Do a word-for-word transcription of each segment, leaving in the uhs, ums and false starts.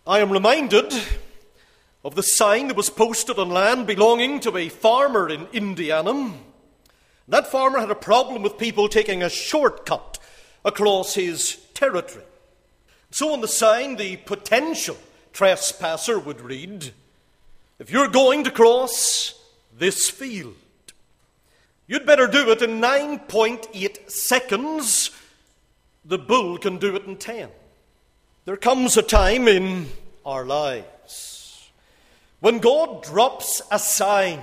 I am reminded of the sign that was posted on land belonging to a farmer in Indiana. That farmer had a problem with people taking a shortcut across his territory. So on the sign, the potential trespasser would read, "If you're going to cross this field, you'd better do it in nine point eight seconds. The bull can do it in ten. There comes a time in our lives when God drops a sign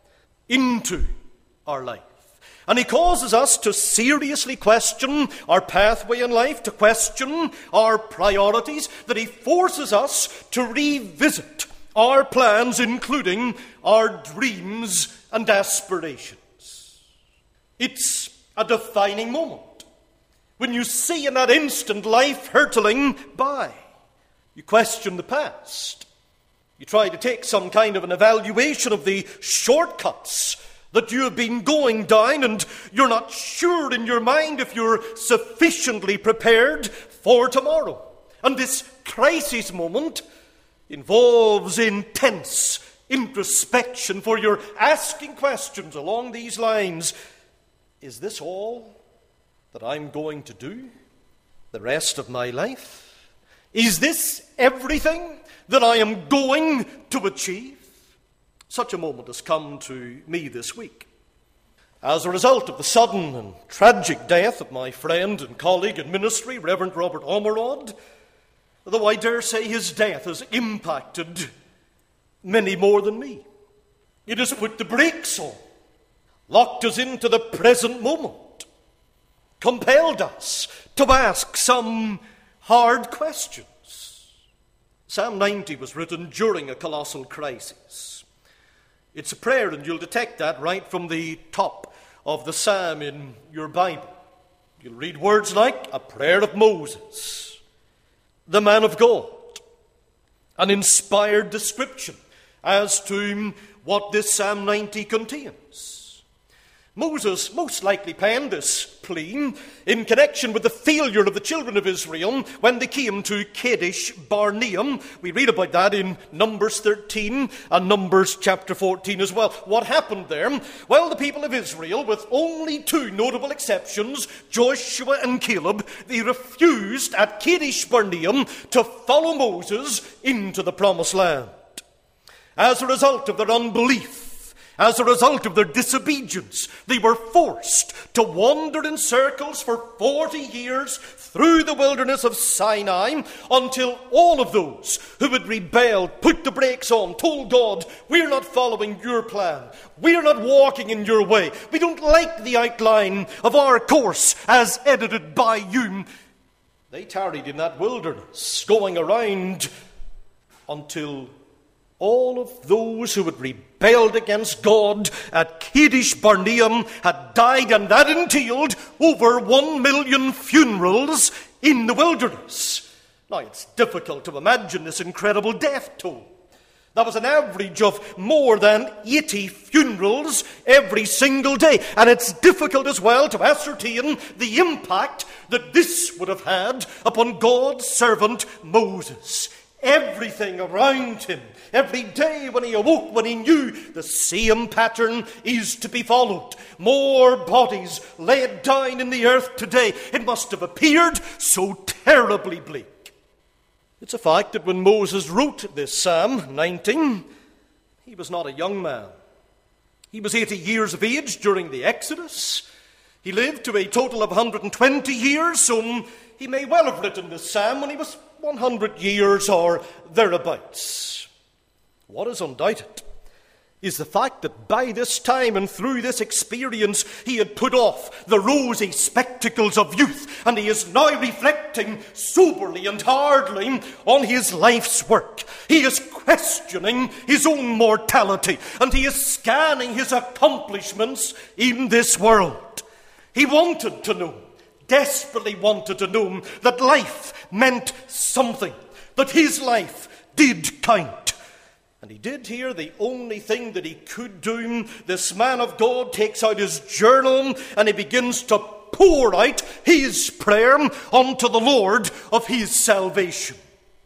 into our life. And he causes us to seriously question our pathway in life, to question our priorities, that he forces us to revisit our plans, including our dreams and aspirations. It's a defining moment when you see in that instant life hurtling by. You question the past. You try to take some kind of an evaluation of the shortcuts that you have been going down, and you're not sure in your mind if you're sufficiently prepared for tomorrow. And this crisis moment involves intense introspection, for you're asking questions along these lines. Is this all that I'm going to do the rest of my life? Is this everything that I am going to achieve? Such a moment has come to me this week. As a result of the sudden and tragic death of my friend and colleague in ministry, Reverend Robert Ormerod, though I dare say his death has impacted many more than me. It has put the brakes on, locked us into the present moment, compelled us to ask some hard questions. Psalm ninety was written during a colossal crisis. It's a prayer, and you'll detect that right from the top of the psalm in your Bible. You'll read words like a prayer of Moses, the man of God, an inspired description as to what this Psalm ninety contains. Moses most likely penned this plea in connection with the failure of the children of Israel when they came to Kadesh Barnea. We read about that in Numbers thirteen and Numbers chapter fourteen as well. What happened there? Well, the people of Israel, with only two notable exceptions, Joshua and Caleb, they refused at Kadesh Barnea to follow Moses into the promised land. As a result of their unbelief, as a result of their disobedience, they were forced to wander in circles for forty years through the wilderness of Sinai, until all of those who had rebelled, put the brakes on, told God, "We're not following your plan. We're not walking in your way. We don't like the outline of our course as edited by you." They tarried in that wilderness, going around until all of those who had rebelled against God at Kadesh Barnea had died, and that entailed over one million funerals in the wilderness. Now, it's difficult to imagine this incredible death toll. That was an average of more than eighty funerals every single day. And it's difficult as well to ascertain the impact that this would have had upon God's servant Moses. Everything around him, every day when he awoke, when he knew the same pattern is to be followed. More bodies laid down in the earth today. It must have appeared so terribly bleak. It's a fact that when Moses wrote this Psalm nineteen, he was not a young man. He was eighty years of age during the Exodus. He lived to a total of one hundred twenty years, so he may well have written this Psalm when he was one hundred years or thereabouts. What is undoubted is the fact that by this time and through this experience he had put off the rosy spectacles of youth, and he is now reflecting soberly and hardly on his life's work. He is questioning his own mortality, and he is scanning his accomplishments in this world. He wanted to know, desperately wanted to know, that life meant something, that his life did count. And he did here the only thing that he could do. This man of God takes out his journal and he begins to pour out his prayer unto the Lord of his salvation.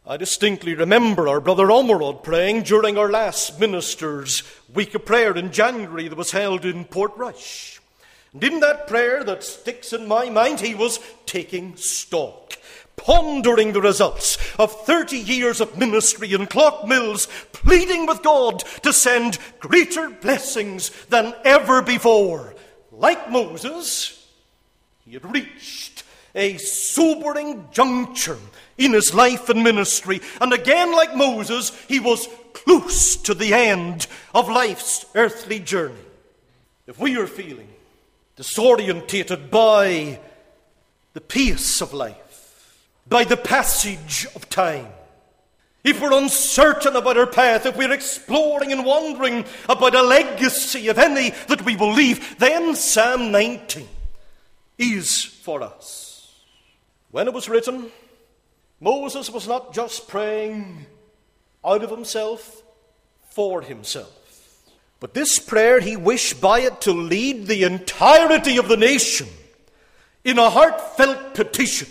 I distinctly remember our brother Omerod praying during our last minister's week of prayer in January that was held in Portrush. And in that prayer that sticks in my mind, he was taking stock, pondering the results of thirty years of ministry in Clockmills, pleading with God to send greater blessings than ever before. Like Moses, he had reached a sobering juncture in his life and ministry. And again, like Moses, he was close to the end of life's earthly journey. If we are feeling disorientated by the pace of life, by the passage of time, if we're uncertain about our path, if we're exploring and wondering about a legacy, if any, that we will leave, then Psalm ninety is for us. When it was written, Moses was not just praying out of himself for himself, but this prayer he wished by it to lead the entirety of the nation in a heartfelt petition,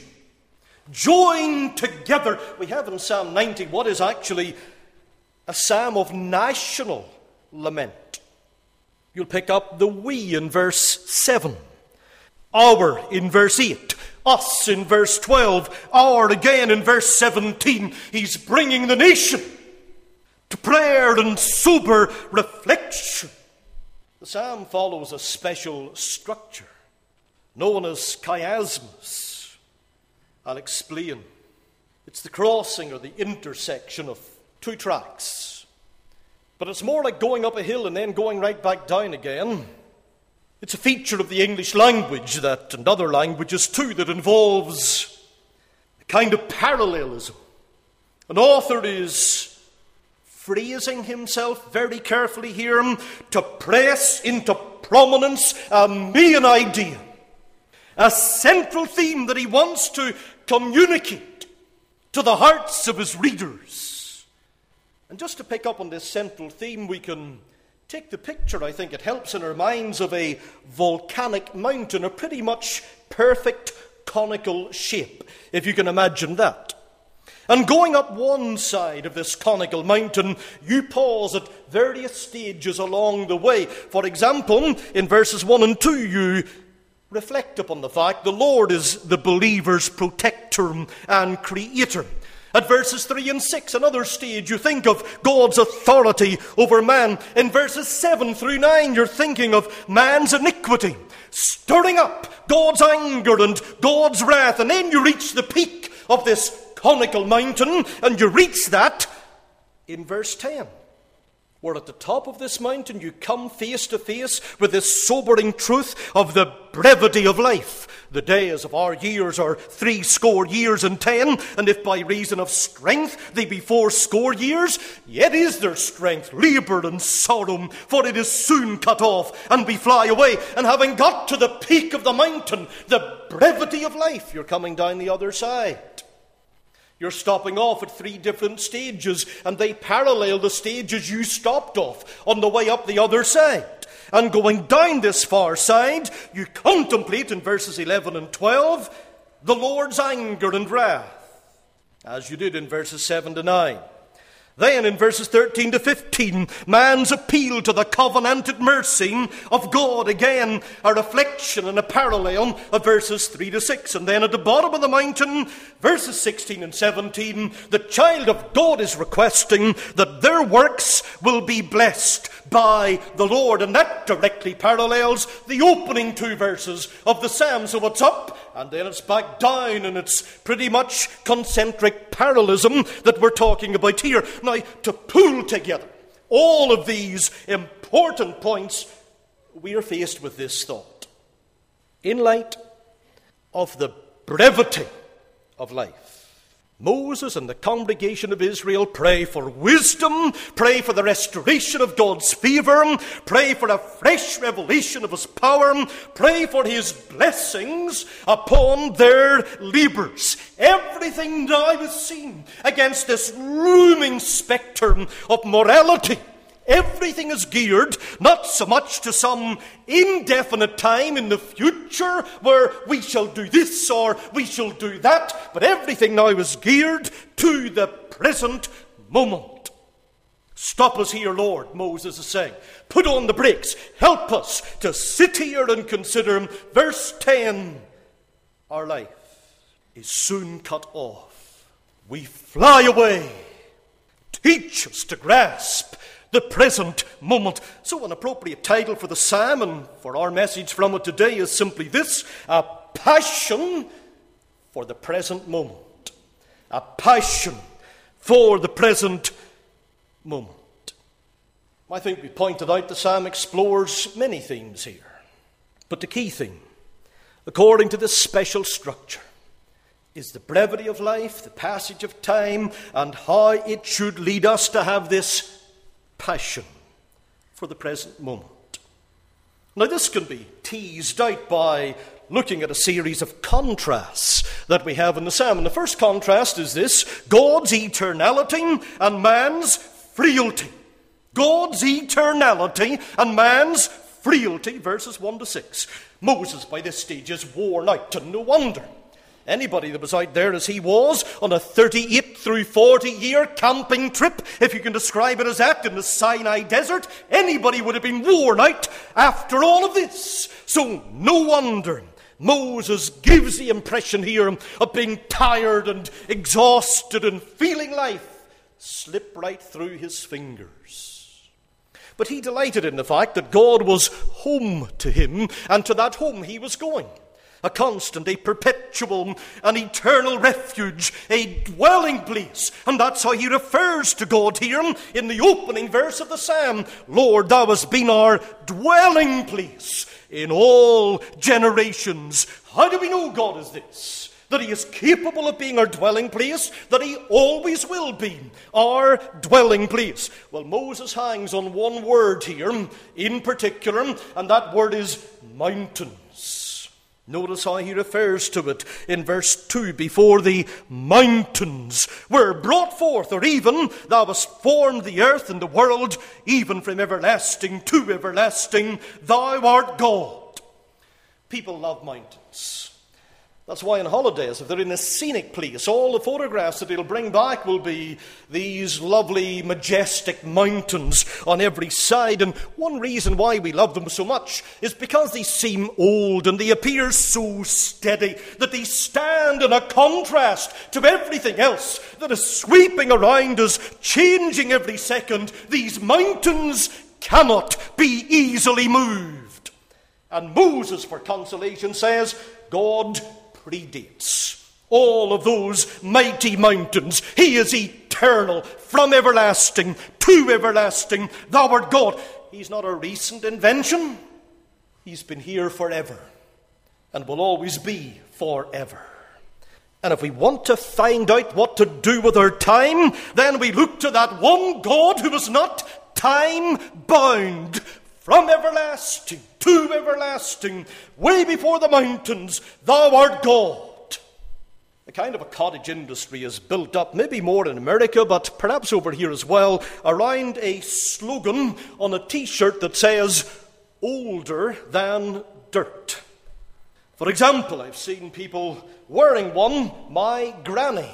joined together. We have in Psalm ninety what is actually a psalm of national lament. You'll pick up the we in verse seven, our in verse eight, us in verse twelve, our again in verse seventeen. He's bringing the nation to prayer and sober reflection. The psalm follows a special structure known as chiasmus. I'll explain. It's the crossing or the intersection of two tracks. But it's more like going up a hill and then going right back down again. It's a feature of the English language that, and other languages too, that involves a kind of parallelism. An author is phrasing himself very carefully here to press into prominence a main idea, a central theme that he wants to communicate to the hearts of his readers. And just to pick up on this central theme, we can take the picture, I think it helps in our minds, of a volcanic mountain, a pretty much perfect conical shape, if you can imagine that. And going up one side of this conical mountain, you pause at various stages along the way. For example, in verses one and two, you reflect upon the fact the Lord is the believer's protector and creator. At verses three and six, another stage, you think of God's authority over man. In verses seven through nine, you're thinking of man's iniquity, stirring up God's anger and God's wrath. And then you reach the peak of this conical mountain, and you reach that in verse ten, where at the top of this mountain you come face to face with this sobering truth of the brevity of life. The days of our years are three score years and ten, and if by reason of strength they be four score years, yet is their strength labour and sorrow, for it is soon cut off, and we fly away. And having got to the peak of the mountain, the brevity of life, you're coming down the other side. You're stopping off at three different stages, and they parallel the stages you stopped off on the way up the other side. And going down this far side, you contemplate in verses eleven and twelve the Lord's anger and wrath, as you did in verses seven to nine. Then in verses thirteen to fifteen, man's appeal to the covenanted mercy of God. Again, a reflection and a parallel of verses three to six. And then at the bottom of the mountain, verses sixteen and seventeen, the child of God is requesting that their works will be blessed by the Lord. And that directly parallels the opening two verses of the psalm. So it's up, and then it's back down, and it's pretty much concentric parallelism that we're talking about here. Now, to pull together all of these important points, we are faced with this thought. In light of the brevity of life, Moses and the congregation of Israel pray for wisdom, pray for the restoration of God's favour, pray for a fresh revelation of his power, pray for his blessings upon their labours. Everything now is seen against this looming spectre of morality Everything is geared not so much to some indefinite time in the future where we shall do this or we shall do that, but everything now is geared to the present moment. Stop us here, Lord, Moses is saying. Put on the brakes. Help us to sit here and consider him. Verse ten, our life is soon cut off. We fly away. Teach us to grasp the present moment. So an appropriate title for the psalm and for our message from it today is simply this: a passion for the present moment. A passion for the present moment. I think we pointed out the psalm explores many themes here. But the key theme, according to this special structure, is the brevity of life, the passage of time, and how it should lead us to have this passion for the present moment. Now, this can be teased out by looking at a series of contrasts that we have in the psalm. And the first contrast is this: God's eternality and man's frailty. God's eternality and man's frailty, verses one to six. Moses, by this stage, is worn out, and no wonder. Anybody that was out there as he was on a thirty-eight through forty year camping trip, if you can describe it as that, in the Sinai desert, anybody would have been worn out after all of this. So no wonder Moses gives the impression here of being tired and exhausted and feeling life slip right through his fingers. But he delighted in the fact that God was home to him, and to that home he was going. A constant, a perpetual, an eternal refuge, a dwelling place. And that's how he refers to God here in the opening verse of the psalm. Lord, thou hast been our dwelling place in all generations. How do we know God is this? That he is capable of being our dwelling place, that he always will be our dwelling place. Well, Moses hangs on one word here in particular, and that word is mountains. Notice how he refers to it in verse two. Before the mountains were brought forth, or even thou hast formed the earth and the world, even from everlasting to everlasting, thou art God. People love mountains. That's why on holidays, if they're in a scenic place, all the photographs that they'll bring back will be these lovely, majestic mountains on every side. And one reason why we love them so much is because they seem old and they appear so steady, that they stand in a contrast to everything else that is sweeping around us, changing every second. These mountains cannot be easily moved. And Moses, for consolation, says, God predates all of those mighty mountains. He is eternal, from everlasting to everlasting. Thou art God. He's not a recent invention. He's been here forever and will always be forever. And if we want to find out what to do with our time, then we look to that one God who is not time-bound. From everlasting to everlasting, way before the mountains, thou art God. A kind of a cottage industry is built up, maybe more in America, but perhaps over here as well, around a slogan on a t-shirt that says, older than dirt. For example, I've seen people wearing one, my granny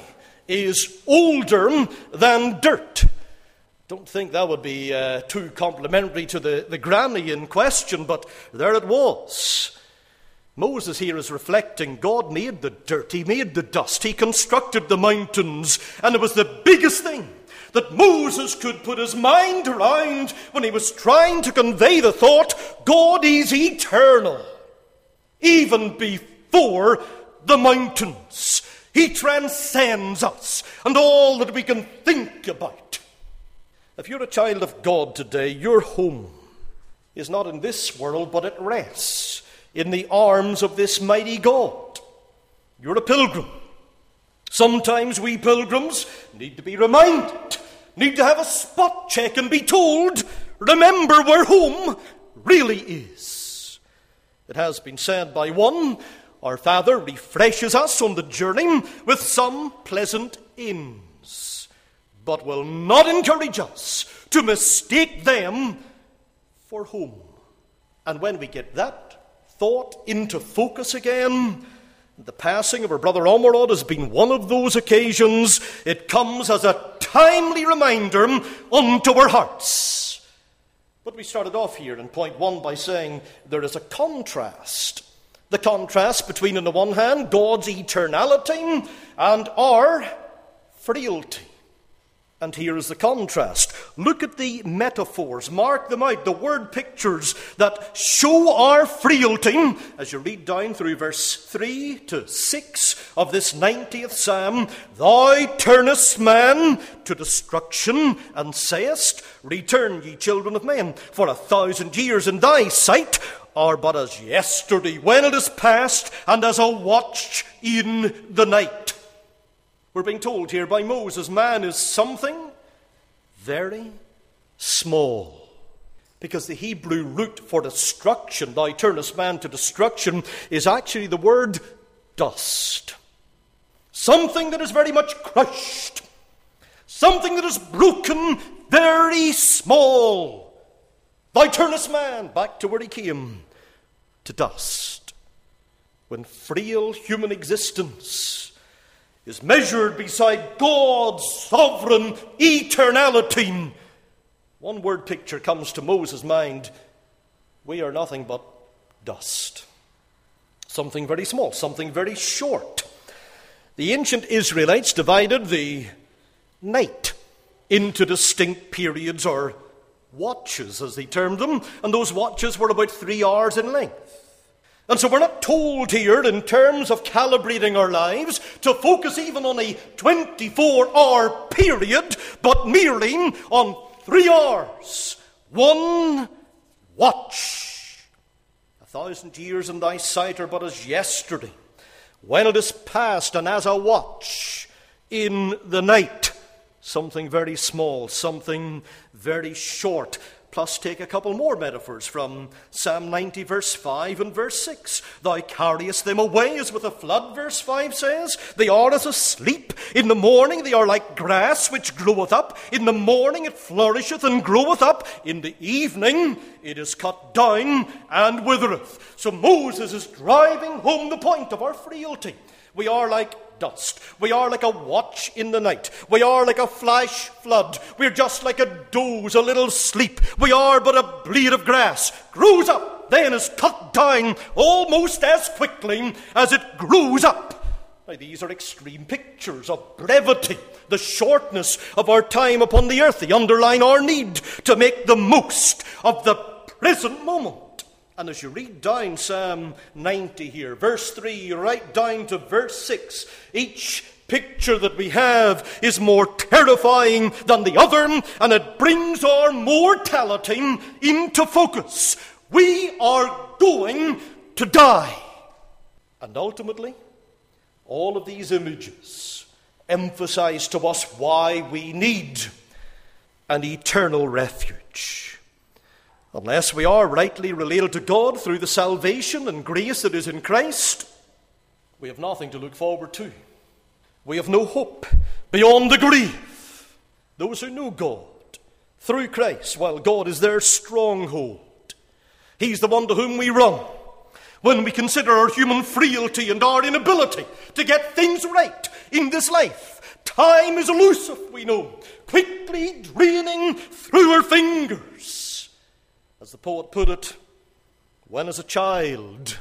is older than dirt. Don't think that would be uh, too complimentary to the, the granny in question, but there it was. Moses here is reflecting God made the dirt, he made the dust, he constructed the mountains, and it was the biggest thing that Moses could put his mind around when he was trying to convey the thought, God is eternal, even before the mountains. He transcends us and all that we can think about. If you're a child of God today, your home is not in this world, but it rests in the arms of this mighty God. You're a pilgrim. Sometimes we pilgrims need to be reminded, need to have a spot check and be told, remember where home really is. It has been said by one, our Father refreshes us on the journey with some pleasant inns, but will not encourage us to mistake them for home. And when we get that thought into focus again, the passing of our brother Ormerod has been one of those occasions. It comes as a timely reminder unto our hearts. But we started off here in point one by saying there is a contrast. The contrast between, on the one hand, God's eternality and our frailty. And here is the contrast. Look at the metaphors. Mark them out. The word pictures that show our frailty. As you read down through verse three to six of this ninetieth Psalm. Thou turnest man to destruction and sayest, Return, ye children of men, for a thousand years in thy sight are but as yesterday, when it is past, and as a watch in the night. We're being told here by Moses, man is something very small. Because the Hebrew root for destruction, thou turnest man to destruction, is actually the word dust. Something that is very much crushed. Something that is broken, very small. Thou turnest man, back to where he came, to dust. When frail human existence is measured beside God's sovereign eternality, one word picture comes to Moses' mind. We are nothing but dust. Something very small, something very short. The ancient Israelites divided the night into distinct periods, or watches as they termed them, and those watches were about three hours in length. And so we're not told here in terms of calibrating our lives to focus even on a twenty-four hour period, but merely on three hours. One watch. A thousand years in thy sight are but as yesterday, when it is past, and as a watch in the night. Something very small, something very short. Plus take a couple more metaphors from Psalm ninety, verse five and verse six. Thou carriest them away as with a flood, verse five says. They are as asleep. In the morning they are like grass which groweth up. In the morning it flourisheth and groweth up. In the evening it is cut down and withereth. So Moses is driving home the point of our frailty. We are like dust. We are like a watch in the night. We are like a flash flood. We're just like a doze, a little sleep. We are but a blade of grass. Grows up, then is cut down almost as quickly as it grows up. Now, these are extreme pictures of brevity, the shortness of our time upon the earth. They underline our need to make the most of the present moment. And as you read down Psalm ninety here, verse three, right down to verse six, each picture that we have is more terrifying than the other, and it brings our mortality into focus. We are going to die. And ultimately, all of these images emphasize to us why we need an eternal refuge. Unless we are rightly related to God through the salvation and grace that is in Christ, we have nothing to look forward to. We have no hope beyond the grave. Those who know God through Christ, while God is their stronghold, He's the one to whom we run when we consider our human frailty and our inability to get things right in this life. Time is elusive, we know, quickly draining through our fingers. As the poet put it, when as a child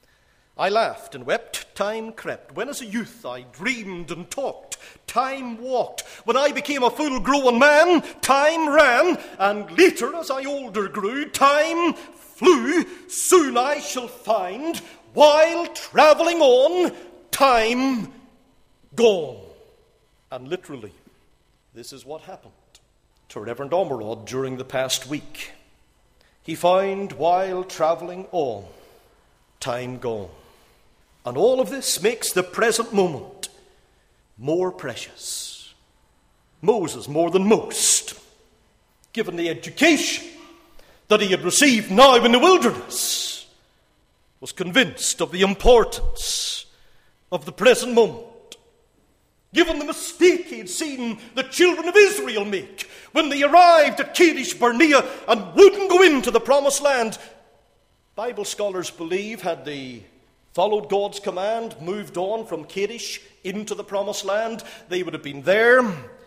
I laughed and wept, time crept. When as a youth I dreamed and talked, time walked. When I became a full-grown man, time ran. And later, as I older grew, time flew. Soon I shall find, while travelling on, time gone. And literally, this is what happened to Reverend Ormerod during the past week. He found, while travelling on, time gone. And all of this makes the present moment more precious. Moses, more than most, given the education that he had received now in the wilderness, was convinced of the importance of the present moment. Given the mistake he had seen the children of Israel make when they arrived at Kadesh Barnea and wouldn't go into the promised land, Bible scholars believe, had they followed God's command, moved on from Kadesh into the promised land, they would have been there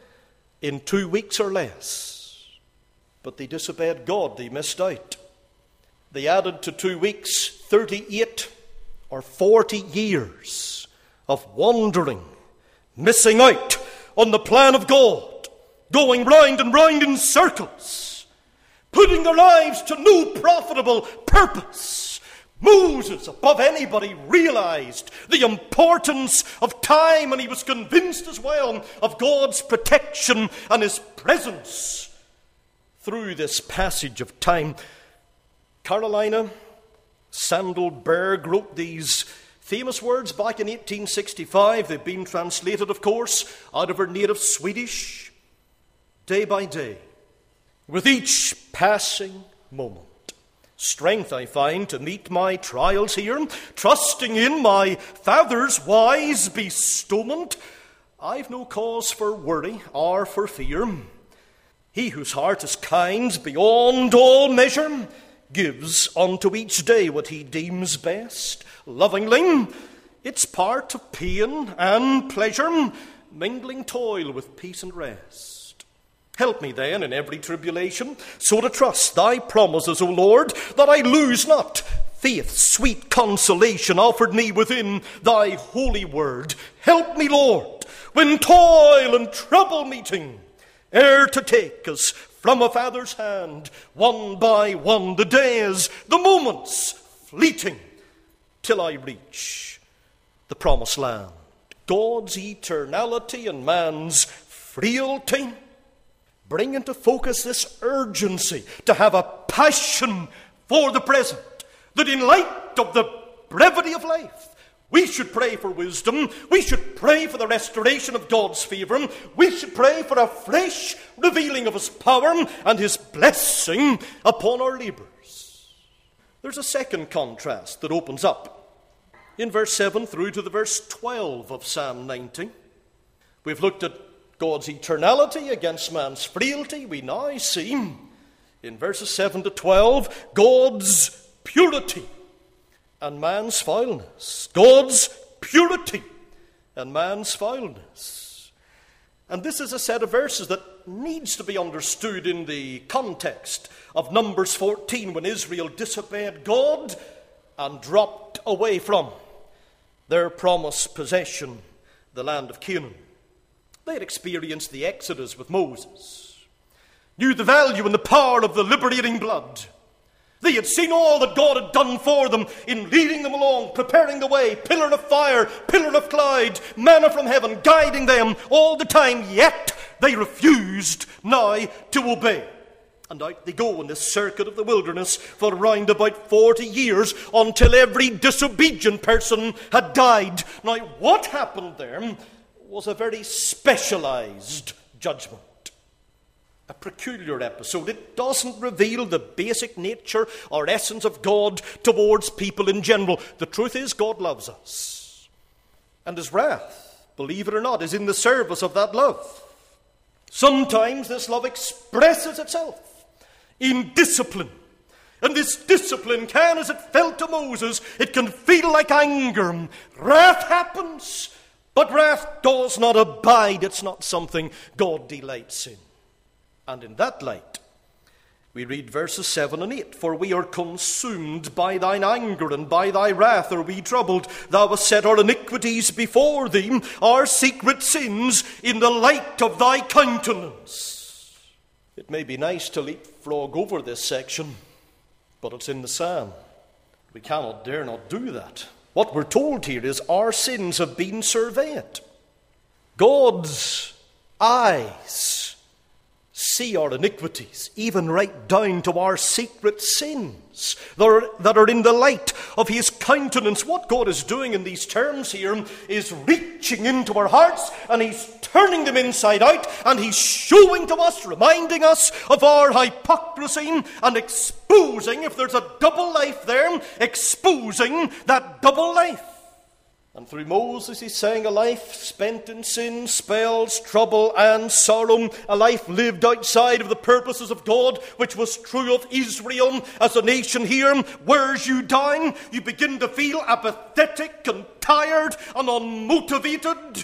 in two weeks or less. But they disobeyed God. They missed out. They added to two weeks thirty-eight or forty years of wandering, missing out on the plan of God, going round and round in circles, putting their lives to no profitable purpose. Moses, above anybody, realized the importance of time, and he was convinced as well of God's protection and his presence through this passage of time. Carolina Sandalberg wrote these famous words back in eighteen sixty-five. They've been translated, of course, out of her native Swedish. Day by day, with each passing moment, strength I find to meet my trials here, trusting in my Father's wise bestowment. I've no cause for worry or for fear. He whose heart is kind beyond all measure gives unto each day what he deems best. Lovingly, it's part of pain and pleasure, mingling toil with peace and rest. Help me then in every tribulation, so to trust thy promises, O Lord, that I lose not faith's sweet consolation offered me within thy holy word. Help me, Lord, when toil and trouble meeting, ere to take us from a Father's hand, one by one, the days, the moments fleeting, till I reach the promised land. God's eternality and man's frailty bring into focus this urgency to have a passion for the present, that in light of the brevity of life, we should pray for wisdom, we should pray for the restoration of God's favour, we should pray for a fresh revealing of his power and his blessing upon our labours. There's a second contrast that opens up in verse seven through to the verse twelve of Psalm ninety. We've looked at God's eternality against man's frailty. We now see in verses seven to twelve God's purity and man's foulness. God's purity and man's foulness. And this is a set of verses that needs to be understood in the context of Numbers fourteen, when Israel disobeyed God and dropped away from their promised possession, the land of Canaan. They had experienced the Exodus with Moses, knew the value and the power of the liberating blood. They had seen all that God had done for them in leading them along, preparing the way, pillar of fire, pillar of cloud, manna from heaven, guiding them all the time, yet they refused now to obey. And out they go in this circuit of the wilderness for round about forty years, until every disobedient person had died. Now, what happened there was a very specialized judgment. A peculiar episode. It doesn't reveal the basic nature or essence of God towards people in general. The truth is, God loves us. And his wrath, believe it or not, is in the service of that love. Sometimes this love expresses itself in discipline. And this discipline can, as it felt to Moses, it can feel like anger. Wrath happens, but wrath does not abide. It's not something God delights in. And in that light, we read verses seven and eight. For we are consumed by thine anger, and by thy wrath are we troubled. Thou hast set our iniquities before thee, our secret sins in the light of thy countenance. It may be nice to leapfrog over this section, but it's in the psalm. We cannot, dare not do that. What we're told here is our sins have been surveyed. God's eyes see our iniquities, even right down to our secret sins that are, that are in the light of his countenance. What God is doing in these terms here is reaching into our hearts, and he's turning them inside out, and he's showing to us, reminding us of our hypocrisy, and exposing, if there's a double life there, exposing that double life. And through Moses he sang a life spent in sin, spells, trouble, and sorrow, a life lived outside of the purposes of God, which was true of Israel. As a nation here wears you down, you begin to feel apathetic and tired and unmotivated.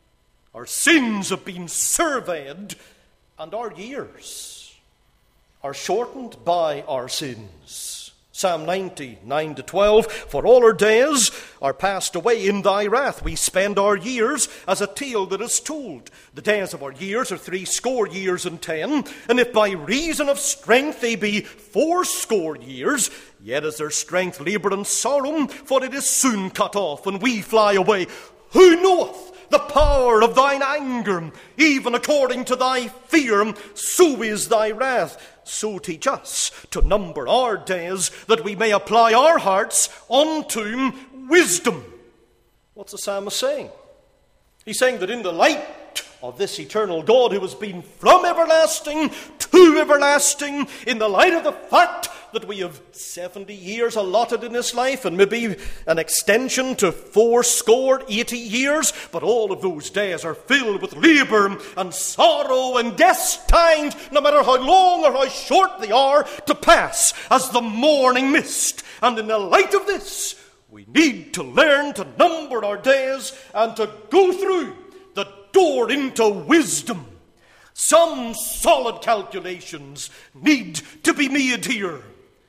Our sins have been surveyed, and our years are shortened by our sins. Psalm ninety, nine to twelve, for all our days are passed away in thy wrath. We spend our years as a tale that is told. The days of our years are three score years and ten, and if by reason of strength they be fourscore years, yet is their strength labour and sorrow, for it is soon cut off, and we fly away. Who knoweth the power of thine anger? Even according to thy fear, so is thy wrath. So teach us to number our days, that we may apply our hearts unto wisdom. What's the psalmist saying? He's saying that in the light of this eternal God who has been from everlasting to everlasting, in the light of the fact that we have seventy years allotted in this life, and maybe an extension to fourscore, eighty years, but all of those days are filled with labour and sorrow and destined, no matter how long or how short they are, to pass as the morning mist. And in the light of this, we need to learn to number our days and to go through the door into wisdom. Some solid calculations need to be made here.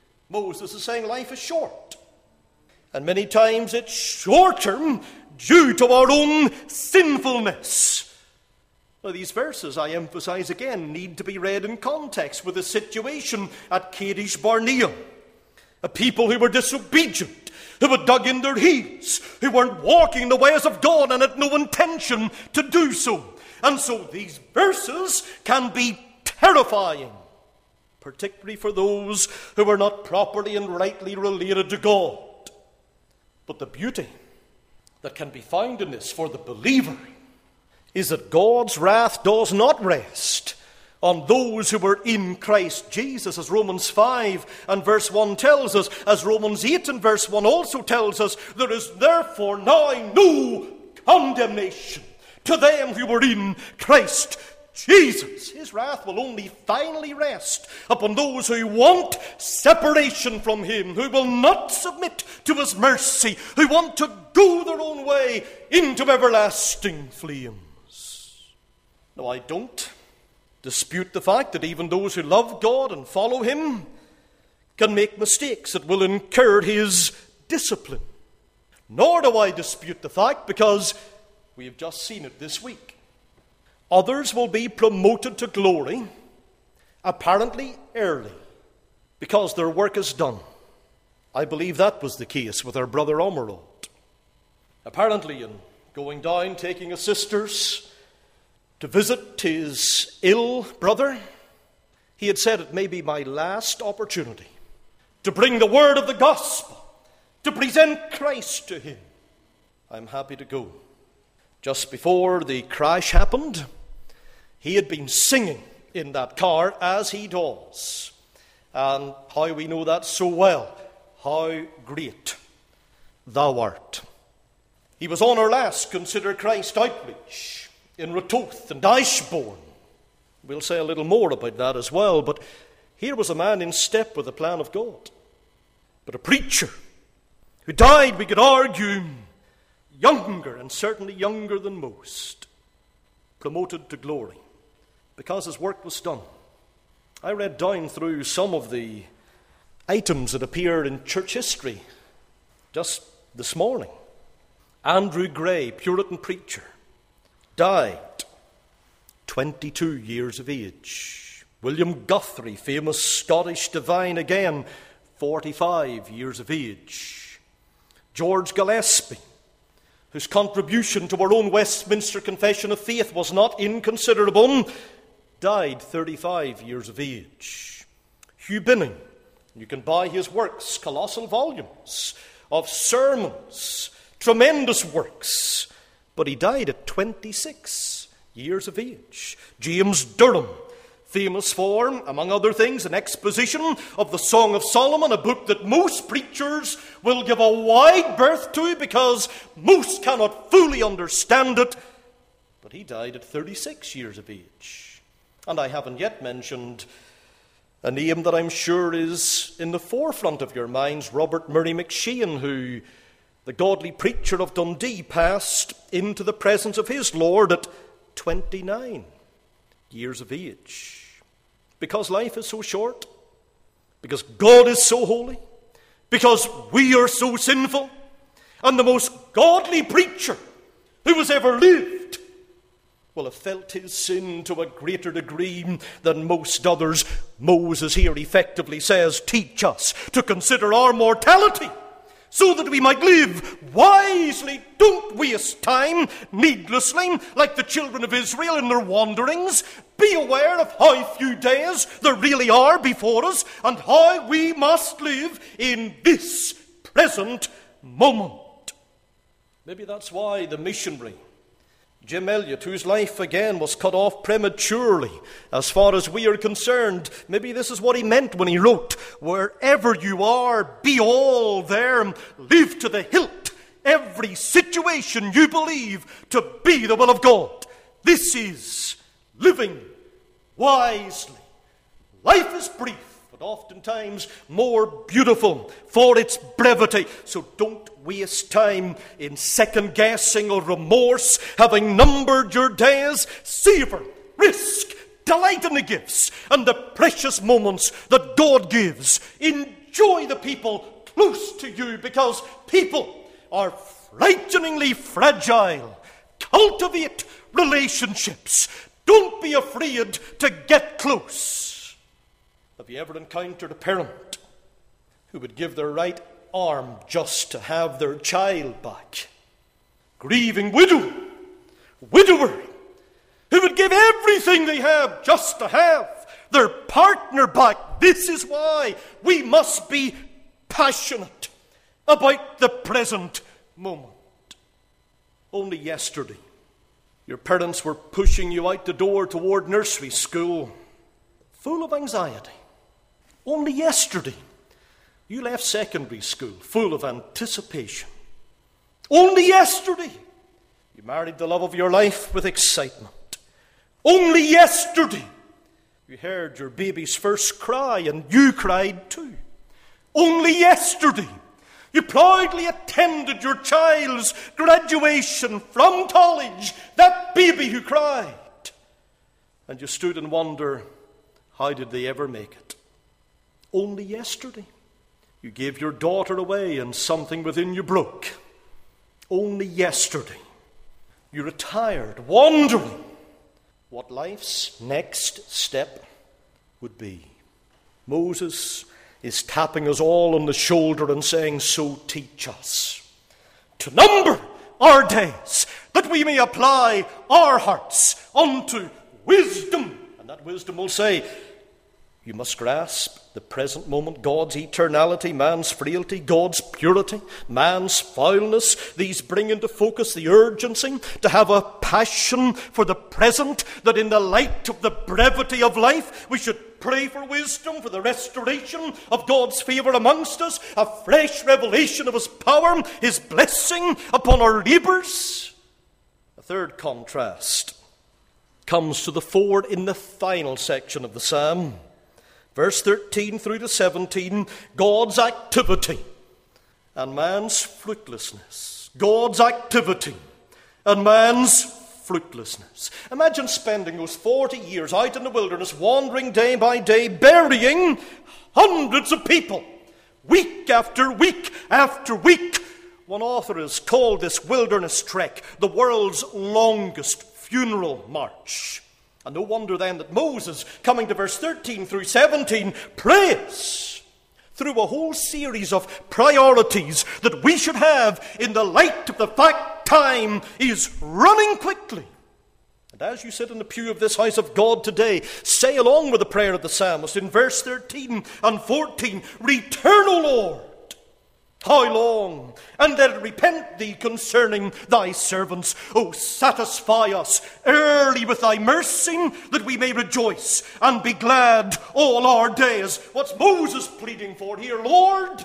Moses is saying life is short, and many times it's shorter due to our own sinfulness. Now, these verses, I emphasize again, need to be read in context with the situation at Kadesh Barnea. A people who were disobedient, who had dug in their heels, who weren't walking the ways of God and had no intention to do so. And so these verses can be terrifying, particularly for those who are not properly and rightly related to God. But the beauty that can be found in this for the believer is that God's wrath does not rest on those who were in Christ Jesus, as Romans five and verse one tells us, as Romans eight and verse one also tells us, there is therefore now no condemnation to them who were in Christ Jesus. His wrath will only finally rest upon those who want separation from him, who will not submit to his mercy, who want to go their own way into everlasting flames. No, I don't dispute the fact that even those who love God and follow him can make mistakes that will incur his discipline. Nor do I dispute the fact, because we have just seen it this week, others will be promoted to glory, apparently early, because their work is done. I believe that was the case with our brother Omerod. Apparently, in going down, taking his sisters to visit his ill brother, he had said, it may be my last opportunity to bring the word of the gospel, to present Christ to him. I'm happy to go. Just before the crash happened, he had been singing in that car, as he does. And how we know that so well. How great thou art. He was on our last Consider Christ outreach in Ratoath and Ashbourne. We'll say a little more about that as well, but here was a man in step with the plan of God. But a preacher who died, we could argue, younger, and certainly younger than most, promoted to glory because his work was done. I read down through some of the items that appear in church history just this morning. Andrew Gray, Puritan preacher, died twenty-two years of age. William Guthrie, famous Scottish divine, again, forty-five years of age. George Gillespie, whose contribution to our own Westminster Confession of Faith was not inconsiderable, died thirty-five years of age. Hugh Binning, you can buy his works, colossal volumes of sermons, tremendous works, but he died at twenty-six years of age. James Durham, famous for, among other things, an exposition of the Song of Solomon, a book that most preachers will give a wide berth to because most cannot fully understand it. But he died at thirty-six years of age. And I haven't yet mentioned a name that I'm sure is in the forefront of your minds, Robert Murray McShane, who, the godly preacher of Dundee, passed into the presence of his Lord at twenty-nine years of age. Because life is so short, because God is so holy, because we are so sinful, and the most godly preacher who has ever lived will have felt his sin to a greater degree than most others. Moses here effectively says, teach us to consider our mortality, so that we might live wisely. Don't waste time needlessly like the children of Israel in their wanderings. Be aware of how few days there really are before us and how we must live in this present moment. Maybe that's why the missionary Jim Elliot, whose life again was cut off prematurely as far as we are concerned, maybe this is what he meant when he wrote, wherever you are, be all there, live to the hilt every situation you believe to be the will of God. This is living wisely. Life is brief, but oftentimes more beautiful for its brevity. So don't waste time in second-guessing or remorse, having numbered your days. Savor, risk, delight in the gifts and the precious moments that God gives. Enjoy the people close to you, because people are frighteningly fragile. Cultivate relationships. Don't be afraid to get close. Have you ever encountered a parent who would give their right arm just to have their child back? Grieving widow, widower, who would give everything they have just to have their partner back. This is why we must be passionate about the present moment. Only yesterday, your parents were pushing you out the door toward nursery school, full of anxiety. Only yesterday, you left secondary school, full of anticipation. Only yesterday, you married the love of your life with excitement. Only yesterday, you heard your baby's first cry and you cried too. Only yesterday, you proudly attended your child's graduation from college, that baby who cried. And you stood in wonder, how did they ever make it? Only yesterday, you gave your daughter away and something within you broke. Only yesterday, you retired, wondering what life's next step would be. Moses is tapping us all on the shoulder and saying, so teach us to number our days, that we may apply our hearts unto wisdom. And that wisdom will say, you must grasp the present moment, God's eternality, man's frailty, God's purity, man's foulness. These bring into focus the urgency to have a passion for the present, that in the light of the brevity of life, we should pray for wisdom, for the restoration of God's favour amongst us, a fresh revelation of His power, His blessing upon our labours. A third contrast comes to the fore in the final section of the psalm. Verse thirteen through to seventeen, God's activity and man's fruitlessness. God's activity and man's fruitlessness. Imagine spending those forty years out in the wilderness, wandering day by day, burying hundreds of people, week after week after week. One author has called this wilderness trek the world's longest funeral march. And no wonder then that Moses, coming to verse thirteen through seventeen, prays through a whole series of priorities that we should have in the light of the fact time is running quickly. And as you sit in the pew of this house of God today, say along with the prayer of the psalmist in verse thirteen and fourteen, return, O Lord, how long? And let it repent thee concerning thy servants. O satisfy us early with thy mercy, that we may rejoice and be glad all our days. What's Moses pleading for here? Lord,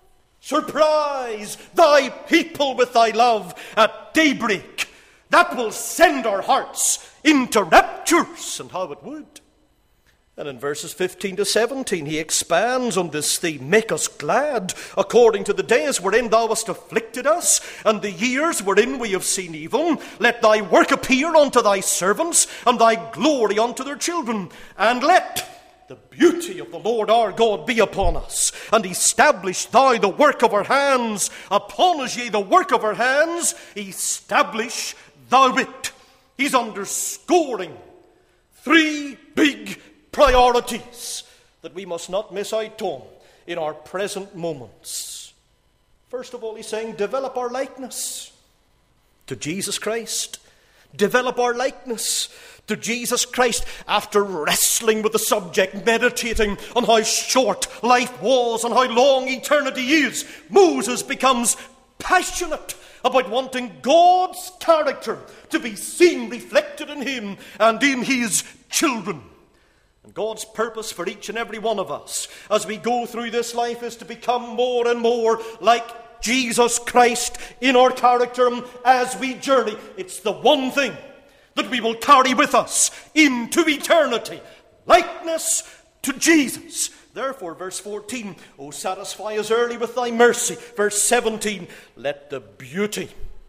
surprise thy people with thy love at daybreak. That will send our hearts into raptures. And how it would. And in verses fifteen to seventeen, he expands on this theme. Make us glad according to the days wherein thou hast afflicted us, and the years wherein we have seen evil. Let thy work appear unto thy servants, and thy glory unto their children. And let the beauty of the Lord our God be upon us, and establish thou the work of our hands. Upon us, yea, the work of our hands, establish thou it. He's underscoring three big priorities that we must not miss out on in our present moments. First of all, he's saying, develop our likeness to Jesus Christ. Develop our likeness to Jesus Christ. After wrestling with the subject, meditating on how short life was and how long eternity is, Moses becomes passionate about wanting God's character to be seen reflected in him and in his children. And God's purpose for each and every one of us as we go through this life is to become more and more like Jesus Christ in our character as we journey. It's the one thing that we will carry with us into eternity. Likeness to Jesus. Therefore, verse fourteen, O satisfy us early with thy mercy. Verse seventeen, let the beauty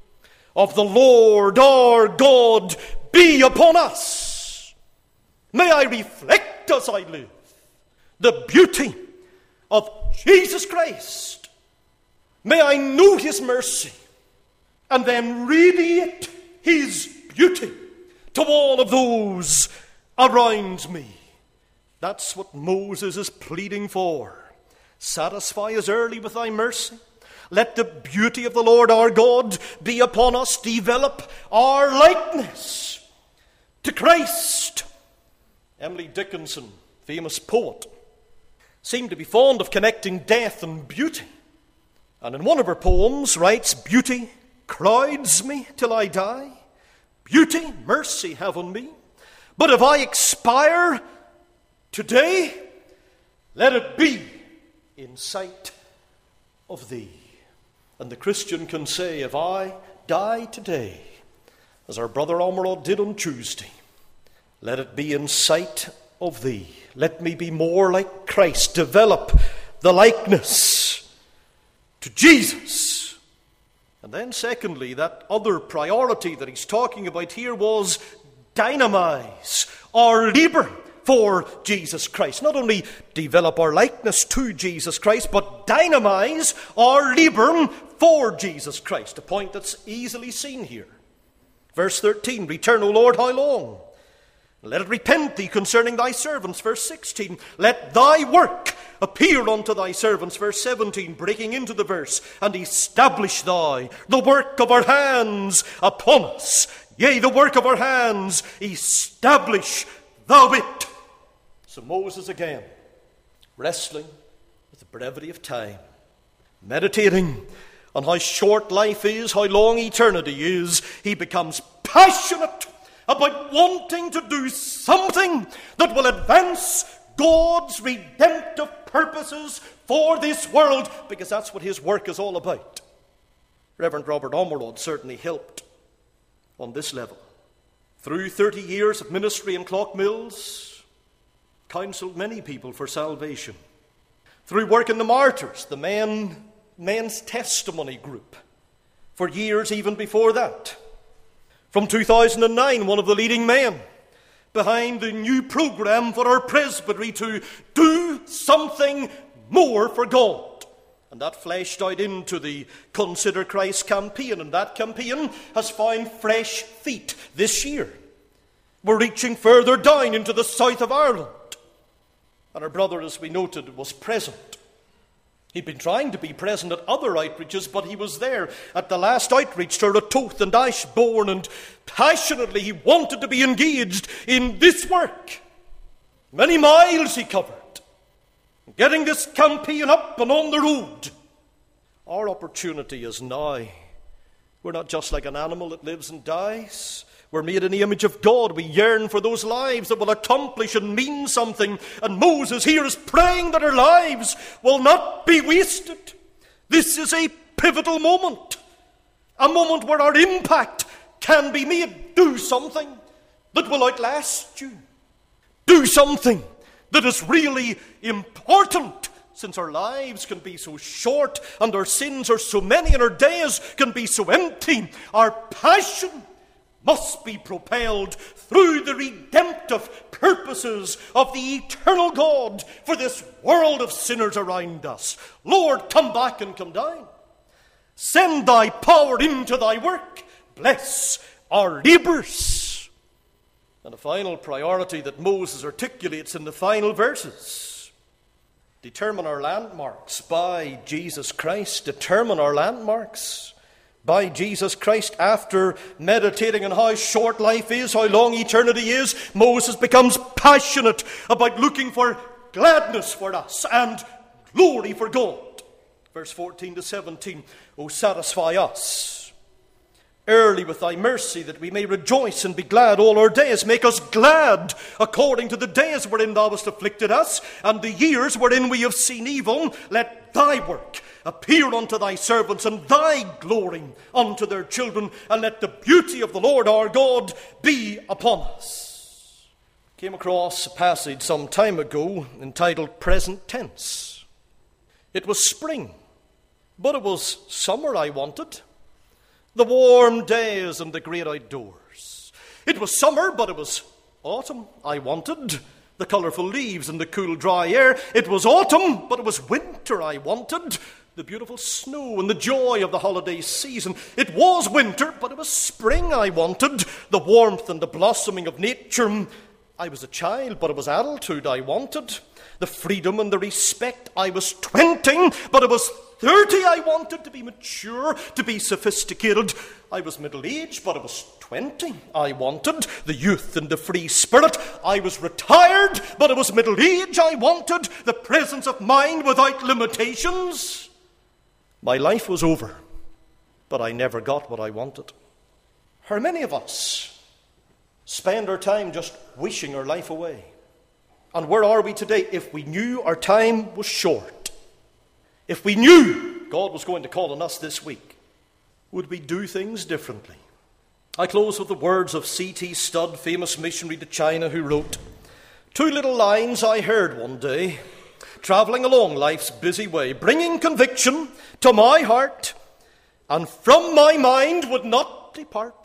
of the Lord our God be upon us. May I reflect as I live the beauty of Jesus Christ. May I know his mercy and then radiate his beauty to all of those around me. That's what Moses is pleading for. Satisfy us early with thy mercy. Let the beauty of the Lord our God be upon us. Develop our likeness to Christ. Emily Dickinson, famous poet, seemed to be fond of connecting death and beauty. And in one of her poems writes, beauty crowds me till I die. Beauty, mercy have on me. But if I expire today, let it be in sight of thee. And the Christian can say, if I die today, as our brother Ormerod did on Tuesday, let it be in sight of thee. Let me be more like Christ. Develop the likeness to Jesus. And then secondly, that other priority that he's talking about here was dynamize our labor for Jesus Christ. Not only develop our likeness to Jesus Christ, but dynamize our labor for Jesus Christ. A point that's easily seen here. Verse thirteen, return, O Lord, how long? Let it repent thee concerning thy servants. Verse sixteen, let thy work appear unto thy servants. Verse seventeen, breaking into the verse, and establish thou the work of our hands upon us. Yea, the work of our hands, establish thou it. So Moses again, wrestling with the brevity of time, meditating on how short life is, how long eternity is, he becomes passionate about wanting to do something that will advance God's redemptive purposes for this world, because that's what his work is all about. Reverend Robert Ormerod certainly helped on this level. Through thirty years of ministry in Clockmills, counseled many people for salvation. Through work in the Martyrs, the men, men's testimony group, for years even before that. From two thousand nine, one of the leading men behind the new program for our presbytery to do something more for God. And that fleshed out into the Consider Christ campaign. And that campaign has found fresh feet this year. We're reaching further down into the south of Ireland. And our brother, as we noted, was present. He'd been trying to be present at other outreaches, but he was there at the last outreach to Ratoath and Ashbourne, and passionately he wanted to be engaged in this work. Many miles he covered, getting this campaign up and on the road. Our opportunity is now. We're not just like an animal that lives and dies. We're made in the image of God. We yearn for those lives that will accomplish and mean something. And Moses here is praying that our lives will not be wasted. This is a pivotal moment. A moment where our impact can be made. Do something that will outlast you. Do something that is really important, since our lives can be so short and our sins are so many and our days can be so empty. Our passion must be propelled through the redemptive purposes of the eternal God for this world of sinners around us. Lord, come back and come down. Send thy power into thy work. Bless our labours. And a final priority that Moses articulates in the final verses. Determine our landmarks by Jesus Christ. Determine our landmarks by Jesus Christ. After meditating on how short life is, how long eternity is, Moses becomes passionate about looking for gladness for us and glory for God. Verse fourteen to seventeen, O satisfy us early with thy mercy, that we may rejoice and be glad all our days. Make us glad according to the days wherein thou hast afflicted us, and the years wherein we have seen evil. Let thy work appear unto thy servants, and thy glory unto their children, and let the beauty of the Lord our God be upon us. Came across a passage some time ago entitled Present Tense. It was spring, but it was summer I wanted. The warm days and the great outdoors. It was summer, but it was autumn I wanted. The colourful leaves and the cool dry air. It was autumn, but it was winter I wanted. The beautiful snow and the joy of the holiday season. It was winter, but it was spring I wanted. The warmth and the blossoming of nature. I was a child, but it was adulthood I wanted. The freedom and the respect. I was twenty, but it was thirty I wanted. To be mature, to be sophisticated. I was middle-aged, but it was twenty I wanted. The youth and the free spirit. I was retired, but it was middle age I wanted. The presence of mind without limitations. My life was over, but I never got what I wanted. How many of us spend our time just wishing our life away? And where are we today? If we knew our time was short, if we knew God was going to call on us this week, would we do things differently? I close with the words of C T Studd, famous missionary to China, who wrote, "Two little lines I heard one day, travelling along life's busy way, bringing conviction to my heart, and from my mind would not depart.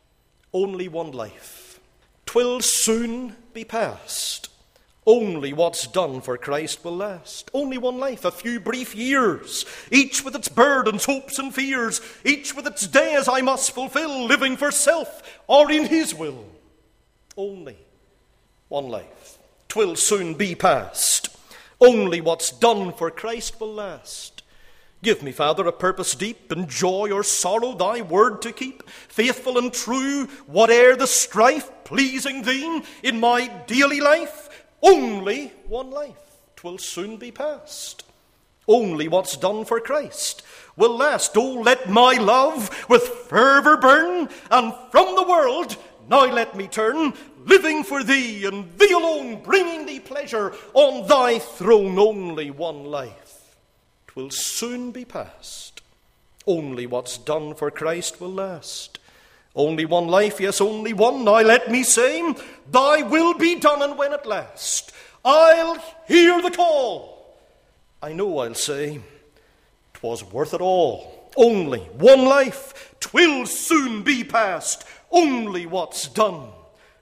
Only one life, 'twill soon be past. Only what's done for Christ will last. Only one life, a few brief years, each with its burdens, hopes and fears, each with its days I must fulfill, living for self or in his will. Only one life, 'twill soon be past. Only what's done for Christ will last. Give me, Father, a purpose deep, in joy or sorrow thy word to keep, faithful and true, whate'er the strife, pleasing thee in my daily life. Only one life, 'twill soon be past. Only what's done for Christ will last. Oh, let my love with fervour burn, and from the world now let me turn, living for thee and thee alone, bringing thee pleasure on thy throne. Only one life, 'twill soon be past. Only what's done for Christ will last. Only one life, yes, only one. Now let me say, thy will be done, and when at last I'll hear the call, I know I'll say, 'twas worth it all. Only one life, 'twill soon be past. Only what's done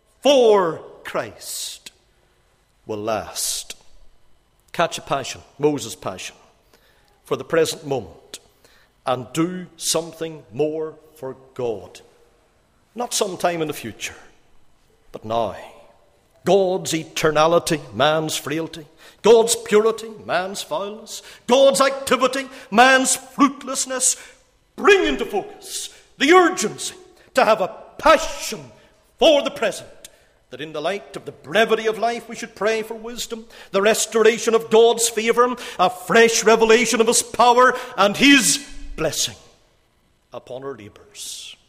for Christ will last. Catch a passion, Moses' passion, for the present moment, and do something more for God. Not sometime in the future, but now. God's eternality, man's frailty. God's purity, man's foulness. God's activity, man's fruitlessness. Bring into focus the urgency to have a passion for the present that in the light of the brevity of life we should pray for wisdom, the restoration of God's favour, a fresh revelation of his power and his blessing upon our labours.